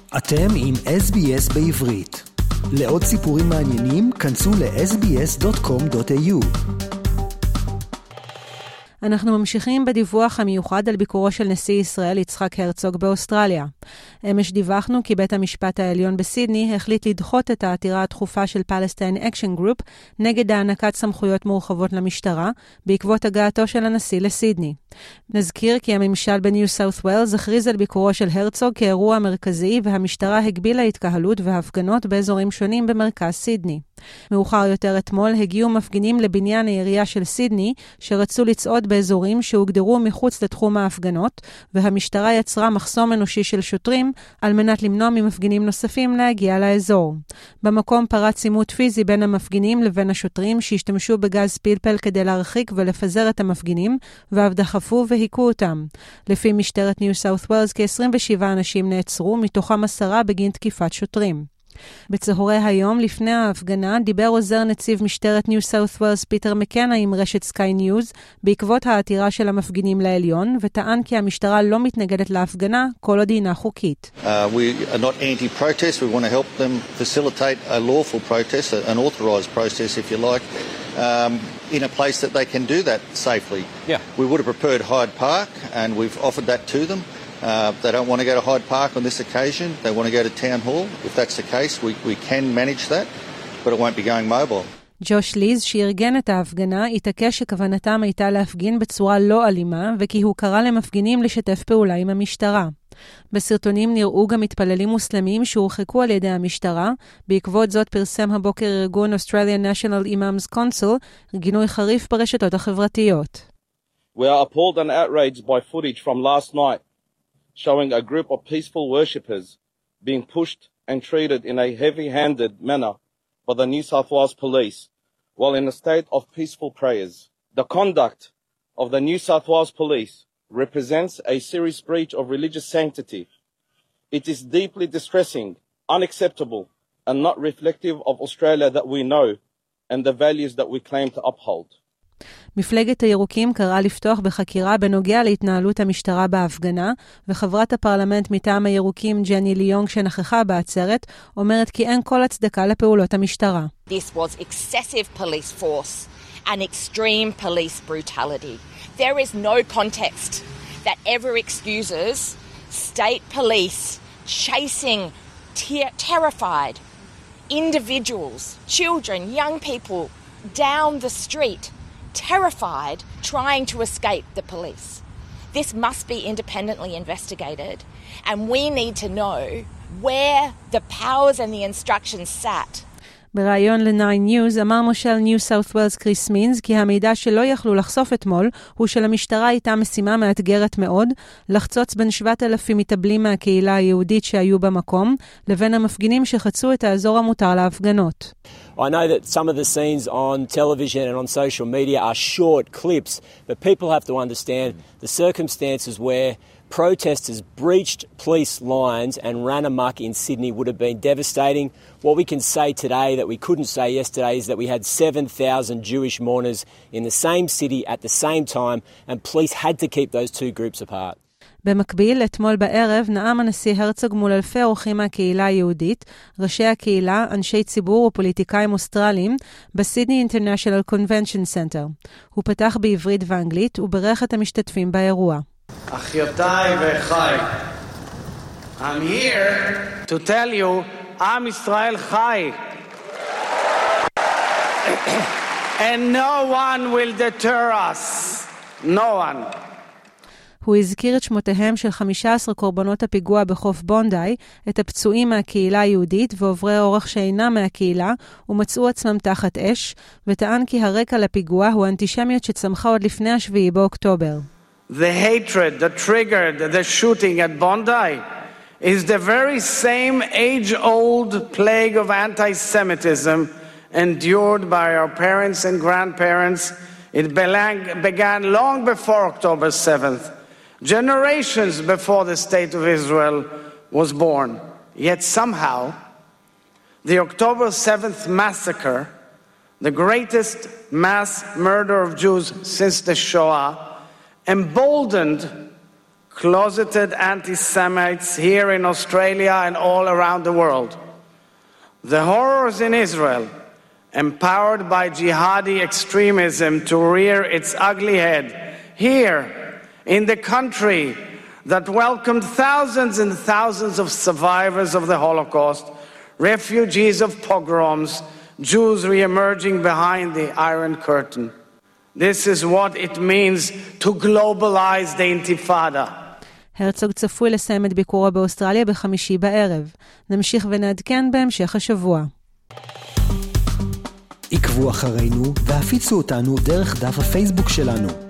אתם עם SBS בעברית. לעוד סיפורים מעניינים, כנסו ל-sbs.com.au. אנחנו ממשיכים בדיווח המיוחד על ביקורו של נשיא ישראל יצחק הרצוג באוסטרליה. אמש דיווחנו כי בית המשפט העליון בסידני החליט לדחות את העתירה הדחופה של Palestine Action Group נגד הענקת סמכויות מורחבות למשטרה, בעקבות הגעתו של הנשיא לסידני. נזכיר כי הממשל בניו סאות' ווילס הכריז על ביקורו של הרצוג כאירוע מרכזי, והמשטרה הגבילה התקהלות והפגנות באזורים שונים במרכז סידני. מאוחר יותר אתמול הגיעו מפגינים לבניין העירייה של סידני שרצו לצעוד באזורים שהוגדרו מחוץ לתחום ההפגנות, והמשטרה יצרה מחסום אנושי של שוטרים על מנת למנוע ממפגינים נוספים להגיע לאזור. במקום פרץ עימות פיזי בין המפגינים לבין השוטרים שהשתמשו בגז פלפל כדי להרחיק ולפזר את המפגינים, ואף דחפו והיקו אותם. לפי משטרת ניו סאות' ווילס כ-27 אנשים נעצרו, מתוכם 10 בגין תקיפת שוטרים. בצהרי היום לפני ההפגנה דיבר עוזר נציב משטרת ניו סאות' ווילס פיטר מקנה עם רשת סקיי ניוז בעקבות העתירה של המפגינים לעליון, וטען כי המשטרה לא מתנגדת להפגנה כל עוד אינה חוקית. We are not anti-protest. We want to help them facilitate a lawful protest, an authorised protest if you like, in a place that they can do that safely. Yeah. We would have preferred Hyde Park and we've offered that to them. They don't want to go to Hyde Park on this occasion. They want to go to Town Hall. If that's the case, we can manage that, but it won't be going mobile. ג'וש ליז, שארגן את ההפגנה, התעקש שכוונתם הייתה להפגין בצורה לא אלימה, וכי הוא קרא למפגינים לשתף פעולה עם המשטרה. בסרטונים נראו גם מתפללים מוסלמים שהורחקו על ידי המשטרה. בעקבות זאת פרסם הבוקר ארגון Australian National Imams Council גינוי חריף ברשתות החברתיות. We are appalled and outraged by footage from last night showing a group of peaceful worshippers being pushed and treated in a heavy-handed manner by the New South Wales Police while in a state of peaceful prayers. The conduct of the New South Wales Police represents a serious breach of religious sanctity. It is deeply distressing, unacceptable, and not reflective of Australia that we know and the values that we claim to uphold. מפלגת הירוקים קראה לפתוח בחקירה בנוגע להתנהלות המשטרה בהפגנה, וחברת הפרלמנט מטעם הירוקים ג'ני ליונג שנכחה בעצרת אומרת כי אין כל הצדקה לפעולות המשטרה. This was excessive police force and extreme police brutality. There is no context that ever excuses state police chasing terrified individuals, children, young people down the street, terrified, trying to escape the police. This must be independently investigated, and we need to know where the powers and the instructions sat. בראיון ל-9 News אמר מושל ניו סאות' ווילס קריס מינס כי המידע שלא יכלו לחשוף אתמול הוא שלמשטרה הייתה משימה מאתגרת מאוד לחצוץ בין 7,000 מתאבלים מהקהילה היהודית שהיו במקום לבין המפגינים שחצו את האזור המותר להפגנות. I know that some of the scenes on television and on social media are short clips, but people have to understand the circumstances where protesters breached police lines and ran amok in Sydney would have been devastating. What we can say today that we couldn't say yesterday is that we had 7,000 Jewish mourners in the same city at the same time, and police had to keep those two groups apart. במקביל, אתמול בערב נאם הנשיא הרצוג מול אלפי אורחים מהקהילה היהודית, ראשי הקהילה, אנשי ציבור ופוליטיקאים אוסטרליים, בסידני אינטרנשיונל קונבנשן סנטר. הוא פתח בעברית ואנגלית וברך את המשתתפים באירוע. אחיותיי ואחיי, I'm here to tell you, עם ישראל חי. And no one will deter us. No one. הוא הזכיר את שמותיהם של 15 קורבנות הפיגוע בחוף בונדי, את הפצועים מהקהילה היהודית ועוברי אורח שאינם מהקהילה, ומצאו עצמם תחת אש, וטען כי הרקע לפיגוע הוא אנטישמיות שצמחה עוד לפני 7 באוקטובר. The hatred that triggered the shooting at Bondi is the very same age-old plague of anti-Semitism endured by our parents and grandparents. It began long before October 7th, generations before the State of Israel was born. Yet somehow, the October 7th massacre, the greatest mass murder of Jews since the Shoah, emboldened closeted anti-Semites here in Australia and all around the world. The horrors in Israel, empowered by jihadi extremism to rear its ugly head here in the country that welcomed thousands and thousands of survivors of the Holocaust, refugees of pogroms, Jews re-emerging behind the Iron Curtain. This is what it means to globalize the Intifada. הרצוג צפוי לסיים את ביקורו באוסטרליה בחמישי בערב. נמשיך ונעדכן בהמשך השבוע. עקבו אחרינו והפיצו אותנו דרך דף הפייסבוק שלנו.